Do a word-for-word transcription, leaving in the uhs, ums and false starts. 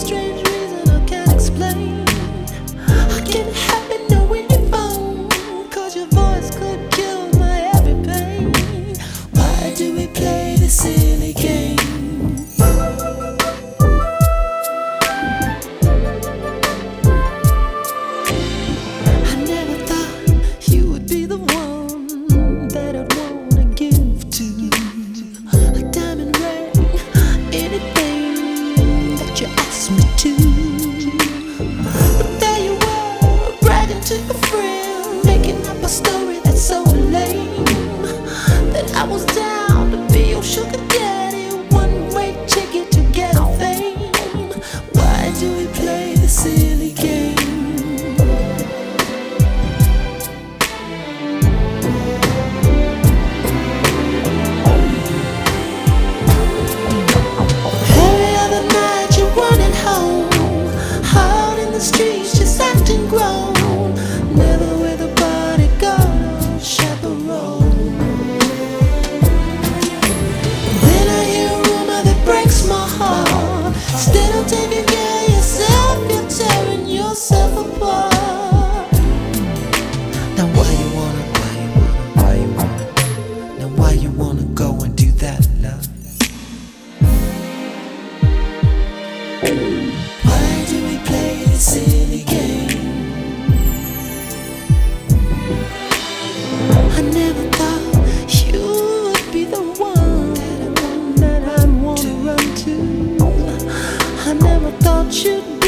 strange reason I can't explain. I can't help it knowing your phone, 'cause your voice could kill my every pain. Why do we play this silly game? I never thought you would be the one that I'd wanna give to. A diamond ring, anything that you ask me to. But there you were, bragging to your friend, making up a story that's so lame, that I was down to be your sugar daddy, one-way ticket to get fame. Why do we play this silly game? Every other night you're running home, out in the streets just acting grown, never with a bodyguard or chaperone. Then I hear a rumor that breaks my heart. Instead of taking care of yourself, you're tearing yourself apart. Now why you wanna, why you wanna, why you wanna, now why you wanna go and do that, love? Why do we play this silly game? I never thought you would be the one that I want, that I wanna run to. I never thought you'd